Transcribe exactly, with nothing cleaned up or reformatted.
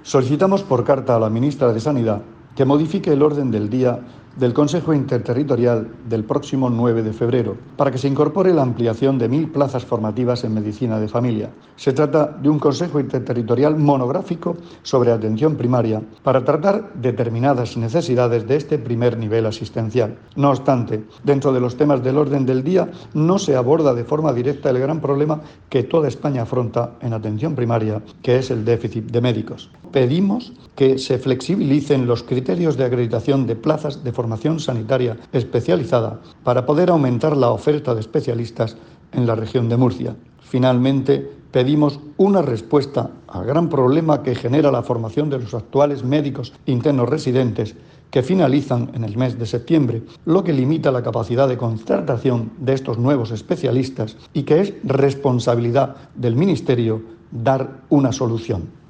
Solicitamos por carta a la ministra de Sanidad que modifique el orden del día del Consejo Interterritorial del próximo nueve de febrero, para que se incorpore la ampliación de mil plazas formativas en medicina de familia. Se trata de un Consejo Interterritorial monográfico sobre atención primaria para tratar determinadas necesidades de este primer nivel asistencial. No obstante, dentro de los temas del orden del día no se aborda de forma directa el gran problema que toda España afronta en atención primaria, que es el déficit de médicos. Pedimos que se flexibilicen los criterios de acreditación de plazas de formación sanitaria especializada para poder aumentar la oferta de especialistas en la región de Murcia. Finalmente, pedimos una respuesta al gran problema que genera la formación de los actuales médicos internos residentes que finalizan en el mes de septiembre, lo que limita la capacidad de contratación de estos nuevos especialistas y que es responsabilidad del Ministerio dar una solución.